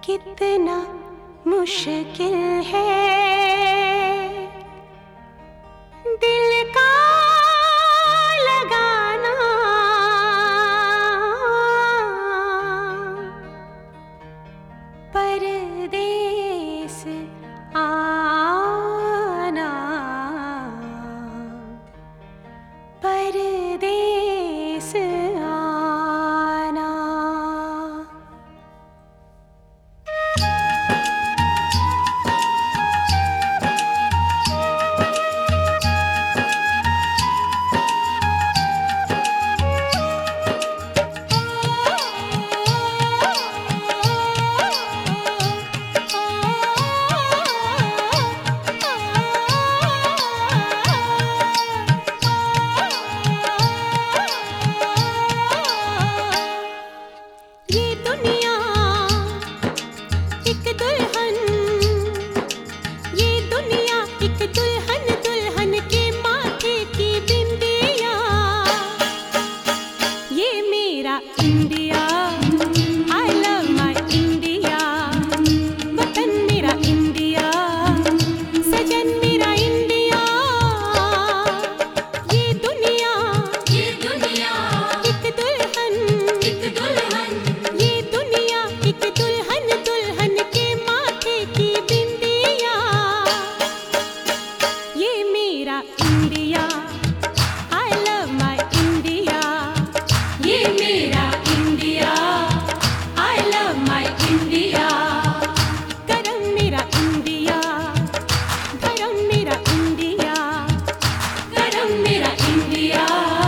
कितना मुश्किल है दिल का लगाना, परदेस आना, परदेस आना। India, I love my India, वतन मेरा इंडिया, सजन मेरा इंडिया। ये दुनिया एक दुल्हन, ये दुनिया एक दुल्हन, दुल्हन के माथे की बिंदिया। ये मेरा India, I love my India, ये मेरा India, I love my India. करम मेरा इंडिया, धर्म मेरा इंडिया, करम मेरा इंडिया।